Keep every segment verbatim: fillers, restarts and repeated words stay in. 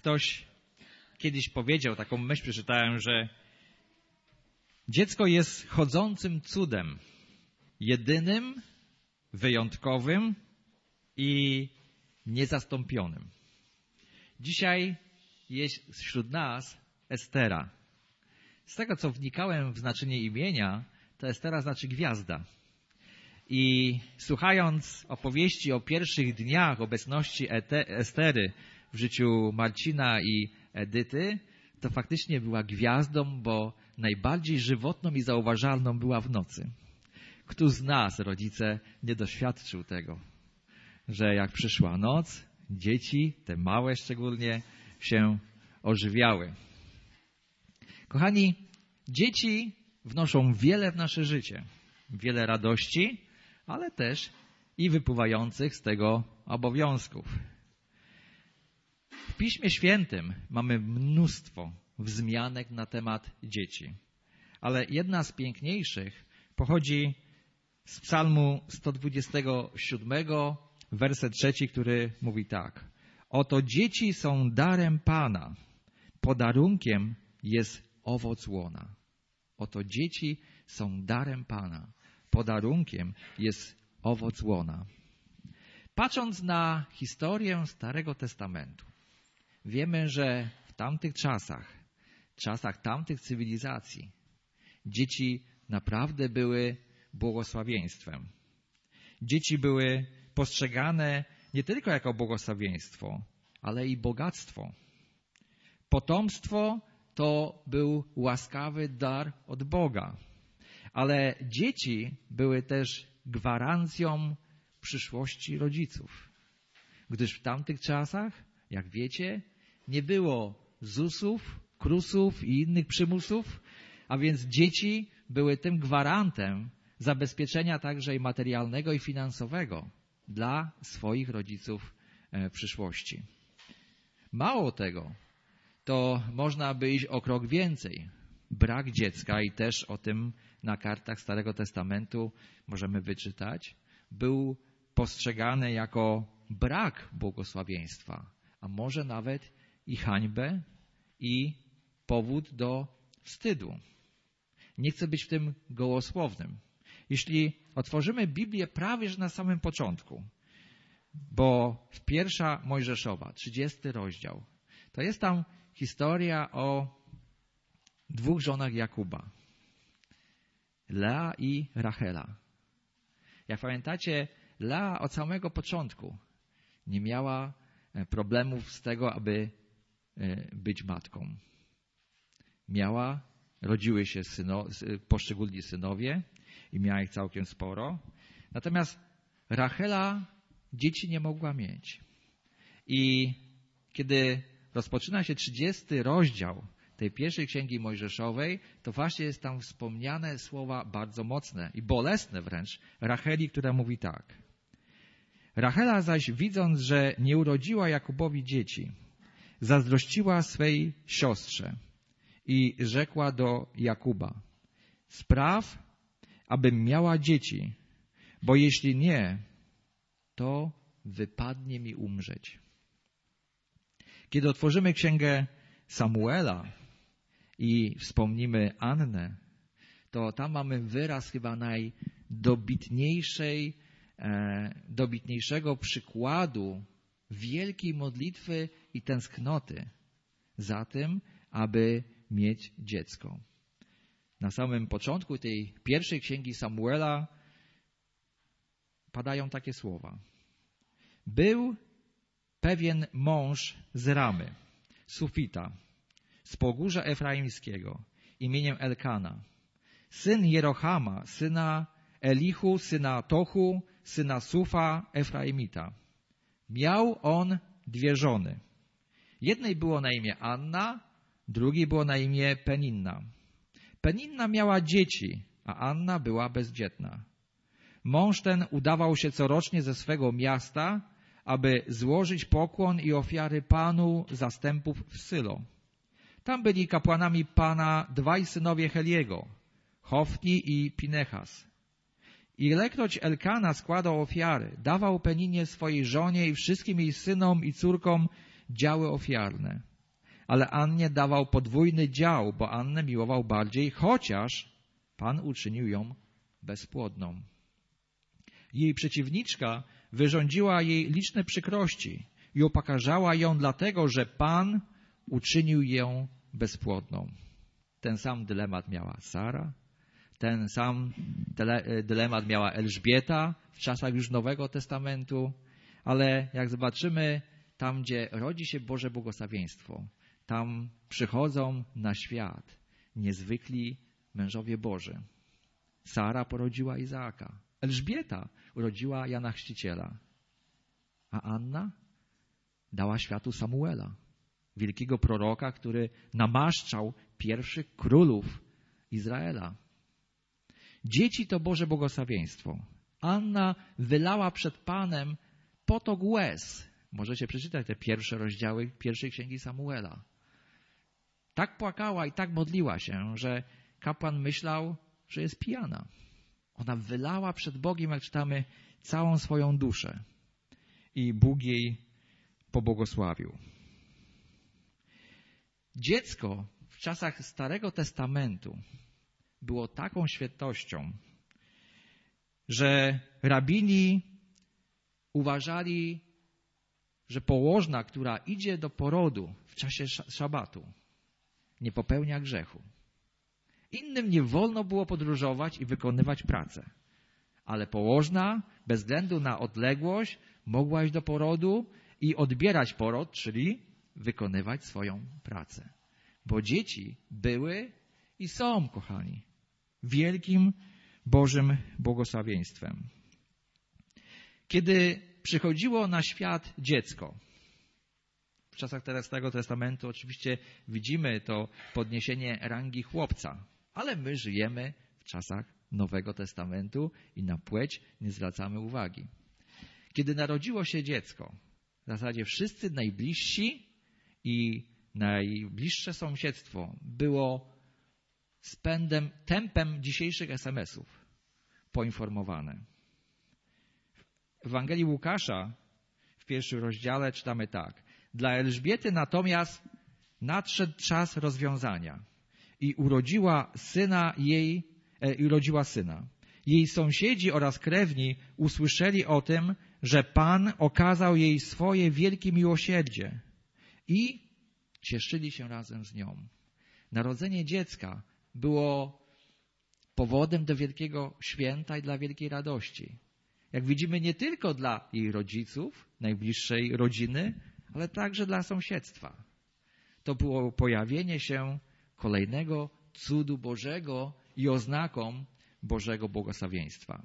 Ktoś kiedyś powiedział, taką myśl przeczytałem, że dziecko jest chodzącym cudem, jedynym, wyjątkowym i niezastąpionym. Dzisiaj jest wśród nas Estera. Z tego, co wnikałem w znaczenie imienia, to Estera znaczy gwiazda. I słuchając opowieści o pierwszych dniach obecności Estery w życiu Marcina i Edyty, to faktycznie była gwiazdą, bo najbardziej żywotną i zauważalną była w nocy. Kto z nas, rodzice, nie doświadczył tego, że jak przyszła noc, dzieci, te małe szczególnie, się ożywiały. Kochani, dzieci wnoszą wiele w nasze życie. Wiele radości, ale też i wypływających z tego obowiązków. W Piśmie Świętym mamy mnóstwo wzmianek na temat dzieci. Ale jedna z piękniejszych pochodzi z Psalmu sto dwudziestego siódmego, werset trzeci, który mówi tak. Oto dzieci są darem Pana, podarunkiem jest owoc łona. Oto dzieci są darem Pana, podarunkiem jest owoc łona. Patrząc na historię Starego Testamentu, wiemy, że w tamtych czasach, czasach tamtych cywilizacji, dzieci naprawdę były błogosławieństwem. Dzieci były postrzegane nie tylko jako błogosławieństwo, ale i bogactwo. Potomstwo to był łaskawy dar od Boga. Ale dzieci były też gwarancją przyszłości rodziców. Gdyż w tamtych czasach, jak wiecie, nie było zusów, krusów i innych przymusów, a więc dzieci były tym gwarantem zabezpieczenia także i materialnego i finansowego dla swoich rodziców w przyszłości. Mało tego, to można by iść o krok więcej. Brak dziecka, i też o tym na kartach Starego Testamentu możemy wyczytać, był postrzegany jako brak błogosławieństwa, a może nawet i hańbę i powód do wstydu. Nie chcę być w tym gołosłownym. Jeśli otworzymy Biblię prawie że na samym początku, bo w pierwsza Mojżeszowa, trzydziesty rozdział, to jest tam historia o dwóch żonach Jakuba. Lea i Rachela. Jak pamiętacie, Lea od samego początku nie miała problemów z tego, aby być matką. Miała, rodziły się syno, poszczególni synowie i miała ich całkiem sporo. Natomiast Rachela dzieci nie mogła mieć. I kiedy rozpoczyna się trzydziesty rozdział tej pierwszej Księgi Mojżeszowej, to właśnie jest tam wspomniane słowa bardzo mocne i bolesne wręcz Racheli, która mówi tak. Rachela zaś, widząc, że nie urodziła Jakubowi dzieci, zazdrościła swej siostrze i rzekła do Jakuba, spraw, abym miała dzieci, bo jeśli nie, to wypadnie mi umrzeć. Kiedy otworzymy Księgę Samuela i wspomnimy Annę, to tam mamy wyraz chyba najdobitniejszej, e, dobitniejszego przykładu wielkiej modlitwy i tęsknoty za tym, aby mieć dziecko. Na samym początku tej pierwszej księgi Samuela padają takie słowa. Był pewien mąż z Ramy, Sufita, z pogórza Efraimskiego, imieniem Elkana, syn Jerohama, syna Elihu, syna Tochu, syna Sufa, Efraimita. Miał on dwie żony. Jednej było na imię Anna, drugiej było na imię Peninna. Peninna miała dzieci, a Anna była bezdzietna. Mąż ten udawał się corocznie ze swego miasta, aby złożyć pokłon i ofiary Panu zastępów w Sylo. Tam byli kapłanami Pana dwaj synowie Heliego, Hofni i Pinechas. Ilekroć Elkana składał ofiary, dawał Peninie swojej żonie i wszystkim jej synom i córkom działy ofiarne. ale Annie dawał podwójny dział, bo Annę miłował bardziej, chociaż Pan uczynił ją bezpłodną. Jej przeciwniczka wyrządziła jej liczne przykrości i upokarzała ją dlatego, że Pan uczynił ją bezpłodną. Ten sam dylemat miała Sara, ten sam dylemat miała Elżbieta w czasach już Nowego Testamentu, ale jak zobaczymy, tam gdzie rodzi się Boże błogosławieństwo, tam przychodzą na świat niezwykli mężowie Boży. Sara porodziła Izaaka, Elżbieta urodziła Jana Chrzciciela, a Anna dała światu Samuela, wielkiego proroka, który namaszczał pierwszych królów Izraela. Dzieci to Boże błogosławieństwo. Anna wylała przed Panem potok łez. Możecie przeczytać te pierwsze rozdziały pierwszej księgi Samuela. Tak płakała i tak modliła się, że kapłan myślał, że jest pijana. Ona wylała przed Bogiem, jak czytamy, całą swoją duszę. I Bóg jej pobłogosławił. Dziecko w czasach Starego Testamentu było taką świętością, że rabini uważali, że położna, która idzie do porodu w czasie szabatu, nie popełnia grzechu. Innym nie wolno było podróżować i wykonywać pracę. Ale położna, bez względu na odległość, mogła iść do porodu i odbierać poród, czyli wykonywać swoją pracę. Bo dzieci były i są, kochani, wielkim Bożym błogosławieństwem. Kiedy przychodziło na świat dziecko, w czasach teraz Starego Testamentu oczywiście widzimy to podniesienie rangi chłopca, ale my żyjemy w czasach Nowego Testamentu i na płeć nie zwracamy uwagi. Kiedy narodziło się dziecko, w zasadzie wszyscy najbliżsi i najbliższe sąsiedztwo było spędem, tempem dzisiejszych es em esów poinformowane. W Ewangelii Łukasza w pierwszym rozdziale czytamy tak. Dla Elżbiety natomiast nadszedł czas rozwiązania i urodziła syna jej, e, i urodziła syna. Jej sąsiedzi oraz krewni usłyszeli o tym, że Pan okazał jej swoje wielkie miłosierdzie i cieszyli się razem z nią. Narodzenie dziecka było powodem do wielkiego święta i dla wielkiej radości. Jak widzimy, nie tylko dla jej rodziców, najbliższej rodziny, ale także dla sąsiedztwa. To było pojawienie się kolejnego cudu Bożego i oznaką Bożego błogosławieństwa.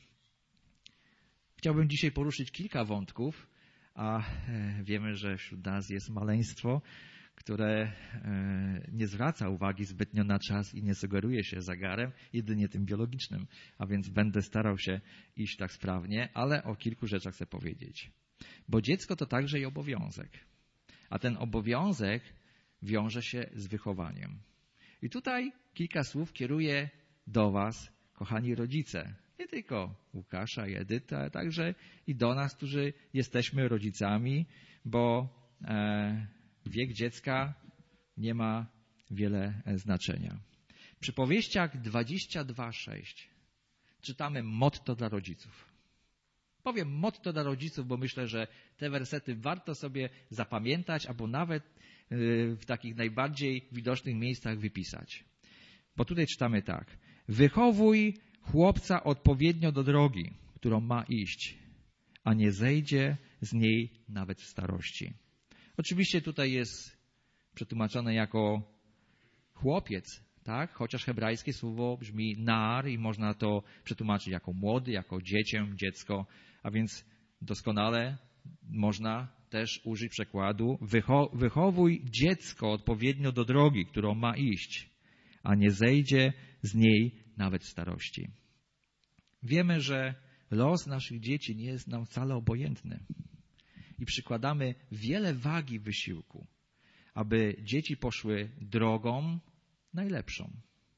Chciałbym dzisiaj poruszyć kilka wątków, a wiemy, że wśród nas jest maleństwo, które nie zwraca uwagi zbytnio na czas i nie sugeruje się zegarem, jedynie tym biologicznym. A więc będę starał się iść tak sprawnie, ale o kilku rzeczach chcę powiedzieć. Bo dziecko to także i obowiązek. A ten obowiązek wiąże się z wychowaniem. I tutaj kilka słów kieruję do was, kochani rodzice. Nie tylko Łukasza i Edyty, ale także i do nas, którzy jesteśmy rodzicami, bo e, wiek dziecka nie ma wiele znaczenia. W przypowieściach dwadzieścia dwa sześć czytamy motto dla rodziców. Powiem motto dla rodziców, bo myślę, że te wersety warto sobie zapamiętać, albo nawet w takich najbardziej widocznych miejscach wypisać. Bo tutaj czytamy tak. Wychowuj chłopca odpowiednio do drogi, którą ma iść, a nie zejdzie z niej nawet w starości. Oczywiście tutaj jest przetłumaczone jako chłopiec, tak? Chociaż hebrajskie słowo brzmi nar i można to przetłumaczyć jako młody, jako dziecię, dziecko, a więc doskonale można też użyć przekładu wycho- wychowuj dziecko odpowiednio do drogi, którą ma iść, a nie zejdzie z niej nawet w starości. Wiemy, że los naszych dzieci nie jest nam wcale obojętny i przykładamy wiele wagi wysiłku, aby dzieci poszły drogą najlepszą.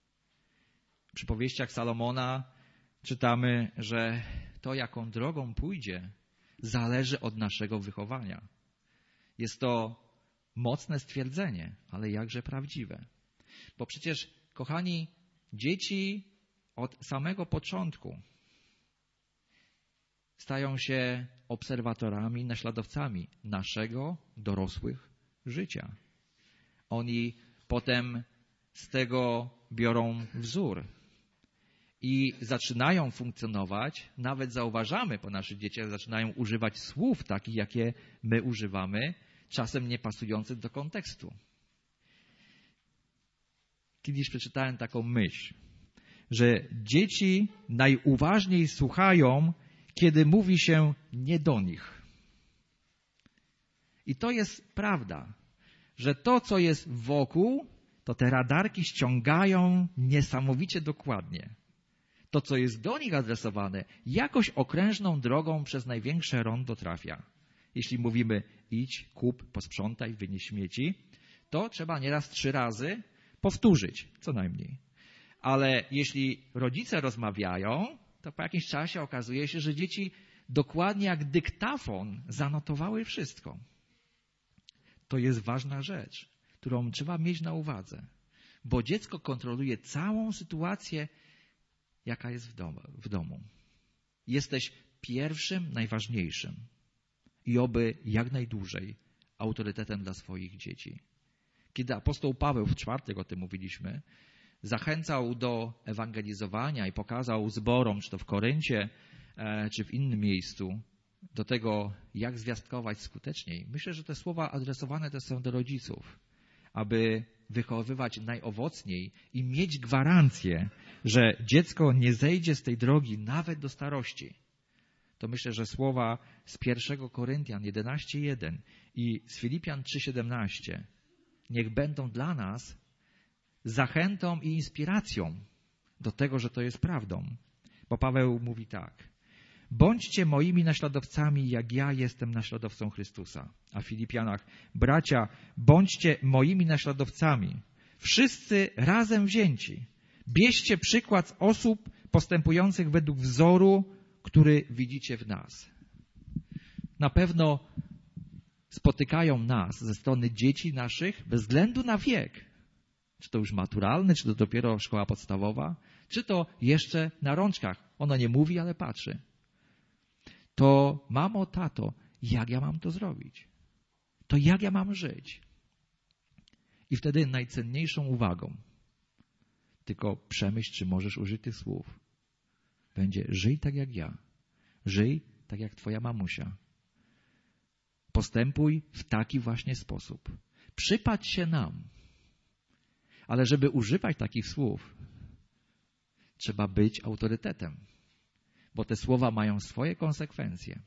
W przypowieściach Salomona czytamy, że to, jaką drogą pójdzie, zależy od naszego wychowania. Jest to mocne stwierdzenie, ale jakże prawdziwe. Bo przecież, kochani, dzieci od samego początku stają się obserwatorami, naśladowcami naszego dorosłych życia. Oni potem z tego biorą wzór i zaczynają funkcjonować, nawet zauważamy po naszych dzieciach, zaczynają używać słów takich, jakie my używamy, czasem niepasujących do kontekstu. Kiedyś przeczytałem taką myśl, że dzieci najuważniej słuchają, kiedy mówi się nie do nich. I to jest prawda, że to, co jest wokół, to te radarki ściągają niesamowicie dokładnie. To, co jest do nich adresowane, jakoś okrężną drogą przez największe rondo trafia. Jeśli mówimy idź, kup, posprzątaj, wynieś śmieci, to trzeba nieraz trzy razy powtórzyć, co najmniej. Ale jeśli rodzice rozmawiają, to po jakimś czasie okazuje się, że dzieci dokładnie jak dyktafon zanotowały wszystko. To jest ważna rzecz, którą trzeba mieć na uwadze, bo dziecko kontroluje całą sytuację, jaka jest w domu. W domu. Jesteś pierwszym, najważniejszym i oby jak najdłużej autorytetem dla swoich dzieci. Kiedy apostoł Paweł, w czwartek o tym mówiliśmy, zachęcał do ewangelizowania i pokazał zborom, czy to w Koryncie, czy w innym miejscu, do tego, jak zwiastować skuteczniej. Myślę, że te słowa adresowane też są do rodziców, aby wychowywać najowocniej i mieć gwarancję, że dziecko nie zejdzie z tej drogi nawet do starości. To myślę, że słowa z pierwszego Koryntian jedenaście jeden i z Filipian trzy siedemnaście niech będą dla nas zachętą i inspiracją do tego, że to jest prawdą. Bo Paweł mówi tak: bądźcie moimi naśladowcami, jak ja jestem naśladowcą Chrystusa. A w Filipianach: bracia, bądźcie moimi naśladowcami, wszyscy razem wzięci. Bierzcie przykład z osób postępujących według wzoru, który widzicie w nas. Na pewno spotykają nas ze strony dzieci naszych bez względu na wiek. Czy to już maturalny, czy to dopiero szkoła podstawowa, czy to jeszcze na rączkach. Ono nie mówi, ale patrzy. To mamo, tato, jak ja mam to zrobić? To jak ja mam żyć? I wtedy najcenniejszą uwagą, tylko przemyśl, czy możesz użyć tych słów, będzie: żyj tak jak ja. Żyj tak jak twoja mamusia. Postępuj w taki właśnie sposób. Przypatrz się nam. Ale żeby używać takich słów, trzeba być autorytetem, bo te słowa mają swoje konsekwencje.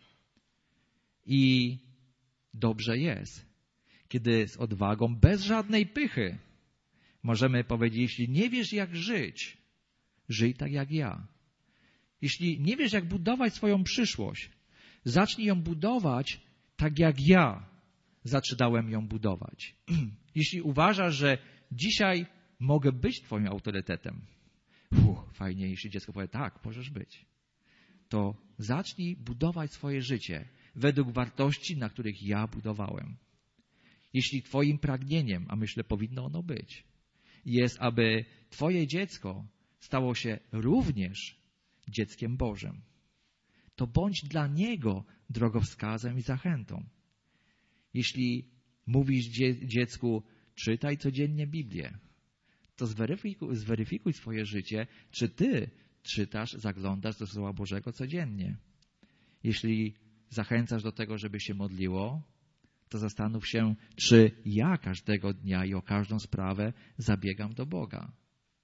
I dobrze jest, kiedy z odwagą, bez żadnej pychy, możemy powiedzieć: jeśli nie wiesz, jak żyć, żyj tak jak ja. Jeśli nie wiesz, jak budować swoją przyszłość, zacznij ją budować tak jak ja zaczynałem ją budować. Jeśli uważasz, że dzisiaj mogę być twoim autorytetem, uff, fajnie, jeśli dziecko powie: tak, możesz być, to zacznij budować swoje życie według wartości, na których ja budowałem. Jeśli twoim pragnieniem, a myślę, powinno ono być, jest, aby twoje dziecko stało się również dzieckiem Bożym, to bądź dla niego drogowskazem i zachętą. Jeśli mówisz dzie- dziecku: czytaj codziennie Biblię, to zweryfikuj, zweryfikuj swoje życie, czy ty czytasz, zaglądasz do Słowa Bożego codziennie. Jeśli zachęcasz do tego, żeby się modliło, to zastanów się, czy ja każdego dnia i o każdą sprawę zabiegam do Boga.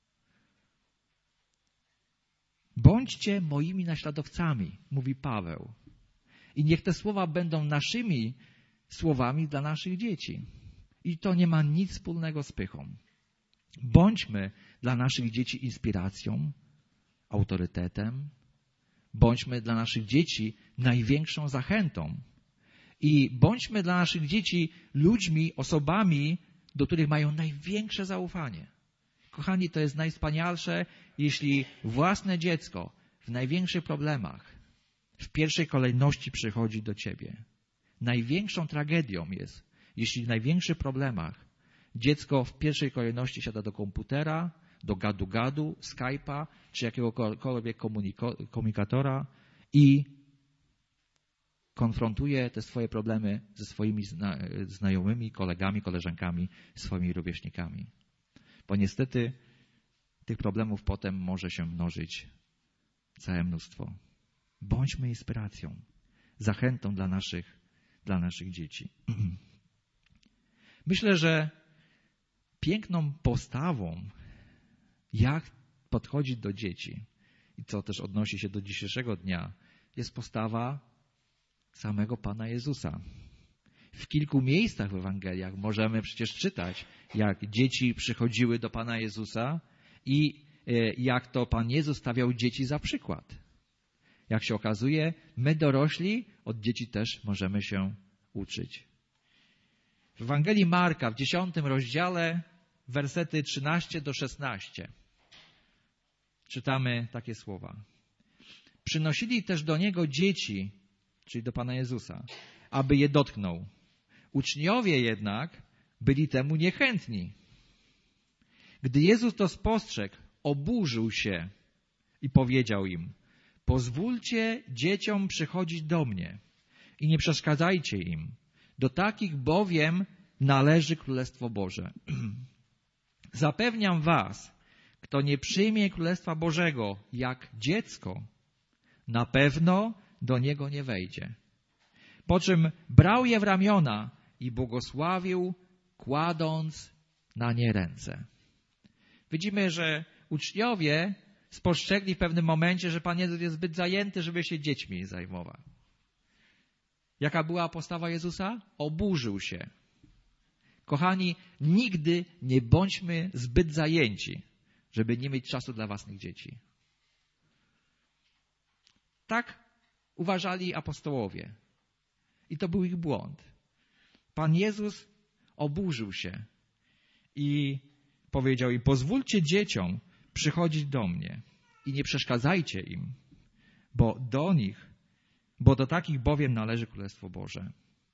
Bądźcie moimi naśladowcami, mówi Paweł. I niech te słowa będą naszymi słowami dla naszych dzieci. I to nie ma nic wspólnego z pychą. Bądźmy dla naszych dzieci inspiracją, autorytetem. Bądźmy dla naszych dzieci największą zachętą. I bądźmy dla naszych dzieci ludźmi, osobami, do których mają największe zaufanie. Kochani, to jest najwspanialsze, jeśli własne dziecko w największych problemach w pierwszej kolejności przychodzi do ciebie. Największą tragedią jest, jeśli w największych problemach dziecko w pierwszej kolejności siada do komputera, do gadu-gadu, Skype'a czy jakiegokolwiek komuniko- komunikatora i konfrontuje te swoje problemy ze swoimi zna- znajomymi, kolegami, koleżankami, swoimi rówieśnikami. Bo niestety tych problemów potem może się mnożyć całe mnóstwo. Bądźmy inspiracją, zachętą dla naszych, dla naszych dzieci. Myślę, że piękną postawą, jak podchodzić do dzieci i co też odnosi się do dzisiejszego dnia, jest postawa samego Pana Jezusa. W kilku miejscach w Ewangeliach możemy przecież czytać, jak dzieci przychodziły do Pana Jezusa i jak to Pan Jezus stawiał dzieci za przykład. Jak się okazuje, my dorośli od dzieci też możemy się uczyć. W Ewangelii Marka w dziesiątym rozdziale wersety trzynaście do szesnastu czytamy takie słowa. Przynosili też do Niego dzieci, czyli do Pana Jezusa, aby je dotknął. Uczniowie jednak byli temu niechętni. Gdy Jezus to spostrzegł, oburzył się i powiedział im: pozwólcie dzieciom przychodzić do mnie i nie przeszkadzajcie im. Do takich bowiem należy Królestwo Boże. Zapewniam was, kto nie przyjmie Królestwa Bożego jak dziecko, na pewno do niego nie wejdzie. Po czym brał je w ramiona i błogosławił, kładąc na nie ręce. Widzimy, że uczniowie spostrzegli w pewnym momencie, że Pan Jezus jest zbyt zajęty, żeby się dziećmi zajmował. Jaka była postawa Jezusa? Oburzył się. Kochani, nigdy nie bądźmy zbyt zajęci, żeby nie mieć czasu dla własnych dzieci. Tak uważali apostołowie. I to był ich błąd. Pan Jezus oburzył się i powiedział im: pozwólcie dzieciom przychodzić do mnie i nie przeszkadzajcie im, bo do nich, bo do takich bowiem należy Królestwo Boże.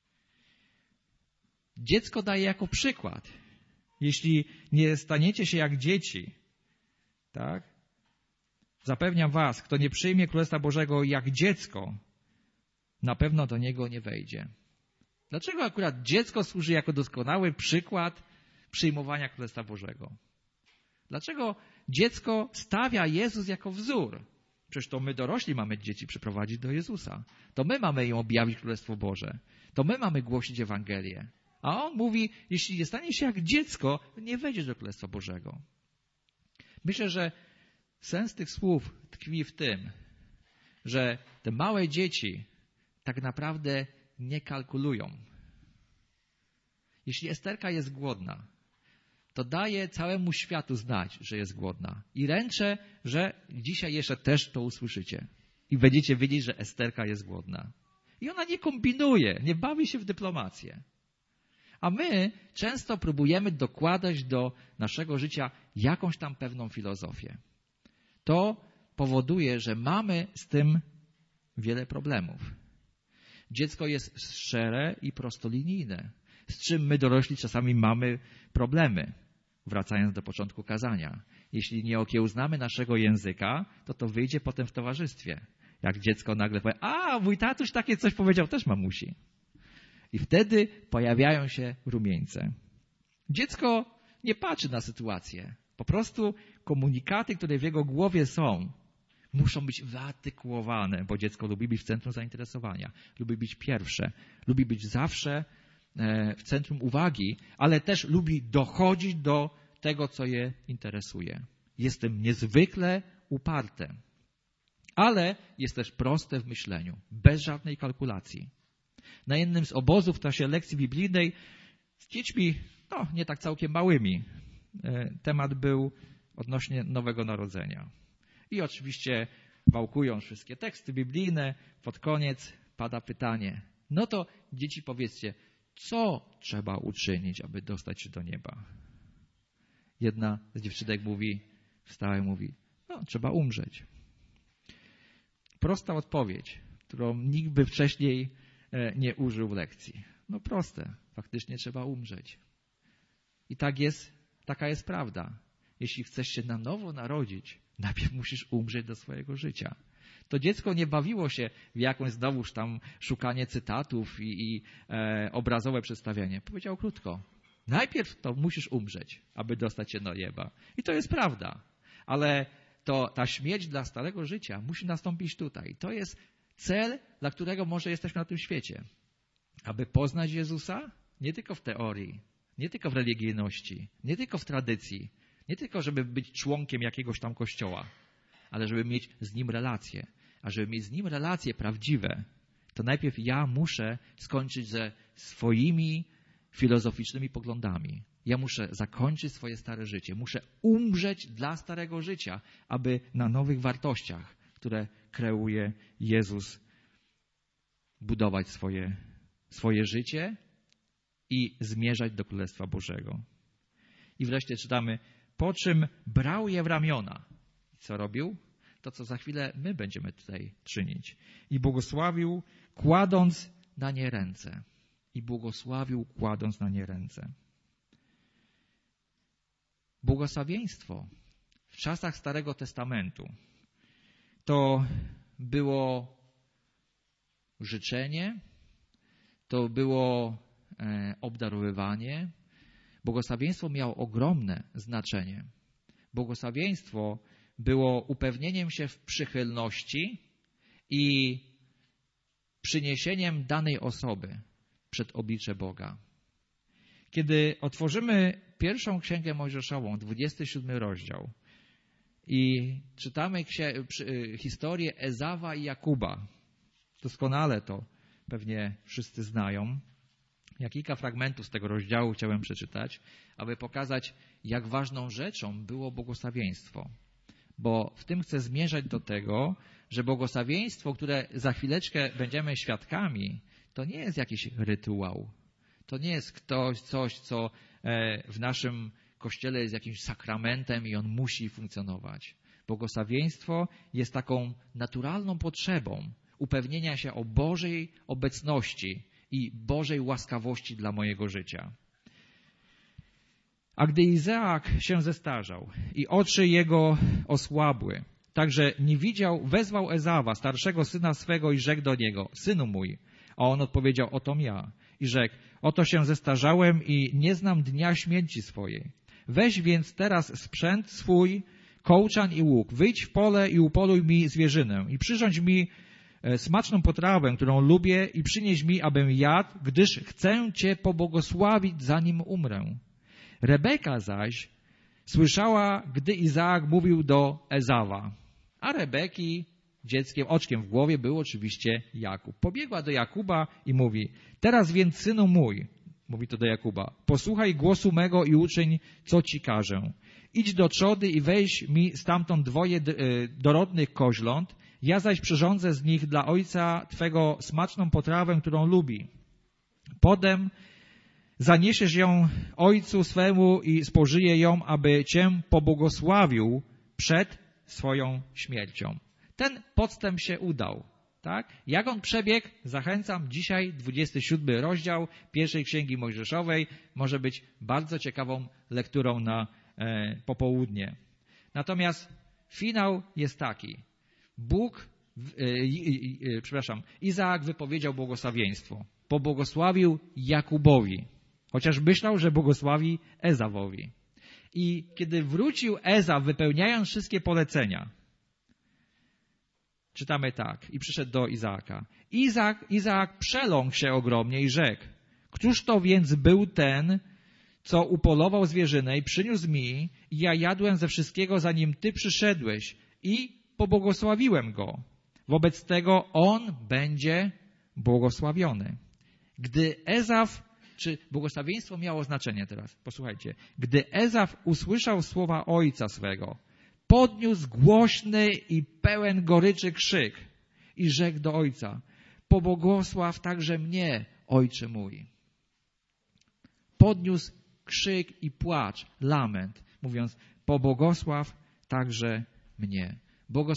Dziecko daje jako przykład. Jeśli nie staniecie się jak dzieci, tak? Zapewniam was, kto nie przyjmie Królestwa Bożego jak dziecko, na pewno do niego nie wejdzie. Dlaczego akurat dziecko służy jako doskonały przykład przyjmowania Królestwa Bożego? Dlaczego dziecko stawia Jezus jako wzór? Przecież to my dorośli mamy dzieci przyprowadzić do Jezusa. To my mamy im objawić Królestwo Boże. To my mamy głosić Ewangelię. A on mówi, jeśli nie stanie się jak dziecko, nie wejdziesz do Królestwa Bożego. Myślę, że sens tych słów tkwi w tym, że te małe dzieci tak naprawdę nie kalkulują. Jeśli Esterka jest głodna, to daje całemu światu znać, że jest głodna. I ręczę, że dzisiaj jeszcze też to usłyszycie. I będziecie wiedzieć, że Esterka jest głodna. I ona nie kombinuje, nie bawi się w dyplomację. A my często próbujemy dokładać do naszego życia jakąś tam pewną filozofię. To powoduje, że mamy z tym wiele problemów. Dziecko jest szczere i prostolinijne, z czym my dorośli czasami mamy problemy. Wracając do początku kazania. Jeśli nie okiełznamy naszego języka, to to wyjdzie potem w towarzystwie. Jak dziecko nagle powie: a, mój tatuś takie coś powiedział, też mamusi. I wtedy pojawiają się rumieńce. Dziecko nie patrzy na sytuację. Po prostu komunikaty, które w jego głowie są, muszą być wyartykułowane, bo dziecko lubi być w centrum zainteresowania. Lubi być pierwsze. Lubi być zawsze w centrum uwagi, ale też lubi dochodzić do tego, co je interesuje. Jest tym niezwykle uparte. Ale jest też proste w myśleniu, bez żadnej kalkulacji. Na jednym z obozów w czasie lekcji biblijnej z dziećmi, no nie tak całkiem małymi, temat był odnośnie Nowego Narodzenia. I oczywiście wałkując wszystkie teksty biblijne, pod koniec pada pytanie: no to dzieci, powiedzcie, co trzeba uczynić, aby dostać się do nieba? Jedna z dziewczynek mówi, wstała i mówi: no, trzeba umrzeć. Prosta odpowiedź, którą nikt by wcześniej nie użył w lekcji. No proste. faktycznie trzeba umrzeć. I tak jest, taka jest prawda. Jeśli chcesz się na nowo narodzić, najpierw musisz umrzeć do swojego życia. To dziecko nie bawiło się w jakąś znowuż tam szukanie cytatów i, i e, obrazowe przedstawianie. Powiedział krótko, najpierw to musisz umrzeć, aby dostać się do nieba. I to jest prawda. Ale to ta śmierć dla starego życia musi nastąpić tutaj. To jest cel, dla którego może jesteśmy na tym świecie. Aby poznać Jezusa nie tylko w teorii, nie tylko w religijności, nie tylko w tradycji, nie tylko żeby być członkiem jakiegoś tam kościoła, ale żeby mieć z Nim relacje. A żeby mieć z Nim relacje prawdziwe, to najpierw ja muszę skończyć ze swoimi filozoficznymi poglądami. Ja muszę zakończyć swoje stare życie. Muszę umrzeć dla starego życia, aby na nowych wartościach, które kreuje Jezus, budować swoje, swoje życie i zmierzać do Królestwa Bożego. I wreszcie czytamy, po czym brał je w ramiona. I co robił? To, co za chwilę my będziemy tutaj czynić. I błogosławił, kładąc na nie ręce. I błogosławił, kładąc na nie ręce. Błogosławieństwo w czasach Starego Testamentu to było życzenie, to było e, obdarowywanie. Błogosławieństwo miało ogromne znaczenie. Błogosławieństwo było upewnieniem się w przychylności i przyniesieniem danej osoby przed oblicze Boga. Kiedy otworzymy pierwszą Księgę Mojżeszową, dwudziesty siódmy rozdział i czytamy historię Ezawa i Jakuba, doskonale to pewnie wszyscy znają. Ja kilka fragmentów z tego rozdziału chciałem przeczytać, aby pokazać, jak ważną rzeczą było błogosławieństwo. Bo w tym chcę zmierzać do tego, że błogosławieństwo, które za chwileczkę będziemy świadkami, to nie jest jakiś rytuał. To nie jest ktoś, coś, co w naszym Kościele jest jakimś sakramentem i on musi funkcjonować. Błogosławieństwo jest taką naturalną potrzebą upewnienia się o Bożej obecności i Bożej łaskawości dla mojego życia. A gdy Izaak się zestarzał i oczy jego osłabły, także nie widział, wezwał Ezawa, starszego syna swego i rzekł do niego, synu mój. A on odpowiedział, otom ja. I rzekł, oto się zestarzałem i nie znam dnia śmierci swojej. Weź więc teraz sprzęt swój, kołczan i łuk, wyjdź w pole i upoluj mi zwierzynę i przyrządź mi smaczną potrawę, którą lubię i przynieś mi, abym jadł, gdyż chcę Cię pobłogosławić, zanim umrę. Rebeka zaś słyszała, gdy Izaak mówił do Ezawa, a Rebeki dzieckiem, oczkiem w głowie był oczywiście Jakub. Pobiegła do Jakuba i mówi, teraz więc, synu mój, mówi to do Jakuba, posłuchaj głosu mego i uczyń, co Ci każę. Idź do trzody i weź mi stamtąd dwoje dorodnych koźląt, ja zaś przyrządzę z nich dla ojca Twego smaczną potrawę, którą lubi. Potem zaniesiesz ją ojcu swemu i spożyje ją, aby Cię pobłogosławił przed swoją śmiercią. Ten podstęp się udał. Tak? Jak on przebiegł? Zachęcam. Dzisiaj dwudziesty siódmy rozdział pierwszej Księgi Mojżeszowej może być bardzo ciekawą lekturą na e, popołudnie. Natomiast finał jest taki. Bóg, e, e, e, przepraszam, Izaak wypowiedział błogosławieństwo. Pobłogosławił Jakubowi, chociaż myślał, że błogosławi Ezawowi. I kiedy wrócił Ezaw, wypełniając wszystkie polecenia, czytamy tak, i przyszedł do Izaaka. Izaak, Izaak przeląkł się ogromnie i rzekł, któż to więc był ten, co upolował zwierzynę i przyniósł mi, i ja jadłem ze wszystkiego, zanim Ty przyszedłeś i pobłogosławiłem go. Wobec tego on będzie błogosławiony. Gdy Ezaw, czy błogosławieństwo miało znaczenie teraz, posłuchajcie, gdy Ezaw usłyszał słowa ojca swego, podniósł głośny i pełen goryczy krzyk i rzekł do ojca, pobłogosław także mnie, ojcze mój. Podniósł krzyk i płacz, lament, mówiąc, pobłogosław także mnie.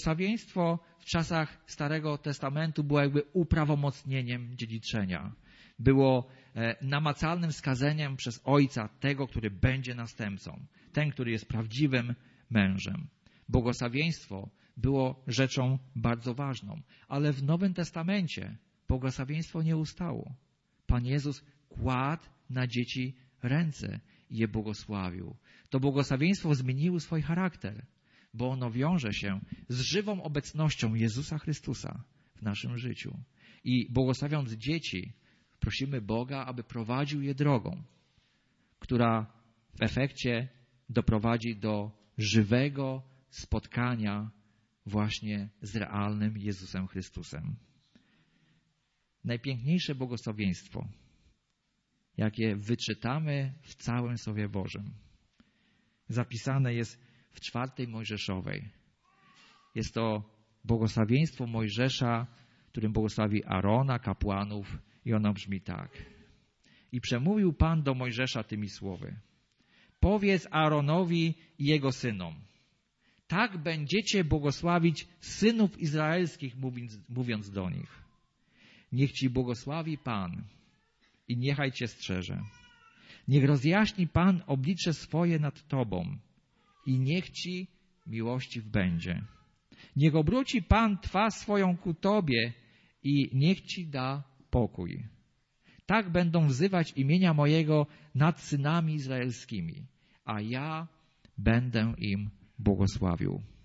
Błogosławieństwo w czasach Starego Testamentu było jakby uprawomocnieniem dziedziczenia. było namacalnym wskazaniem przez Ojca tego, który będzie następcą. Ten, który jest prawdziwym mężem. Błogosławieństwo było rzeczą bardzo ważną. Ale w Nowym Testamencie błogosławieństwo nie ustało. Pan Jezus kładł na dzieci ręce i je błogosławił. To błogosławieństwo zmieniło swój charakter, bo ono wiąże się z żywą obecnością Jezusa Chrystusa w naszym życiu. I błogosławiąc dzieci, prosimy Boga, aby prowadził je drogą, która w efekcie doprowadzi do żywego spotkania właśnie z realnym Jezusem Chrystusem. Najpiękniejsze błogosławieństwo, jakie wyczytamy w całym Słowie Bożym, zapisane jest w czwartej Mojżeszowej. Jest to błogosławieństwo Mojżesza, którym błogosławi Arona, kapłanów, i ono brzmi tak. I przemówił Pan do Mojżesza tymi słowy. Powiedz Aaronowi i jego synom. Tak będziecie błogosławić synów izraelskich, mówiąc, mówiąc do nich. Niech ci błogosławi Pan i niechaj cię strzeże. Niech rozjaśni Pan oblicze swoje nad tobą i niech ci miłościw będzie. Niech obróci Pan twarz swoją ku tobie i niech ci da pokój. Tak będą wzywać imienia mojego nad synami izraelskimi, a ja będę im błogosławił.